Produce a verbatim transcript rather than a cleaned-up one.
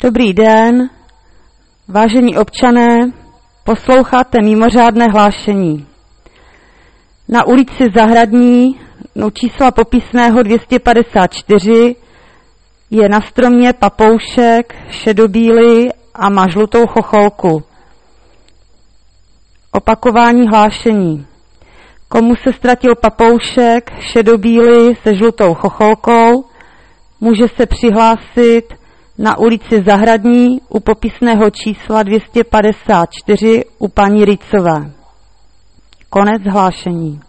Dobrý den, vážení občané, posloucháte mimořádné hlášení. Na ulici Zahradní, no čísla popisného dvě stě padesát čtyři, je na stromě papoušek, šedobílý a má žlutou chocholku. Opakování hlášení. Komu se ztratil papoušek, šedobílý se žlutou chocholkou, může se přihlásit na ulici Zahradní u popisného čísla dvě stě padesát čtyři u paní Ricové. Konec hlášení.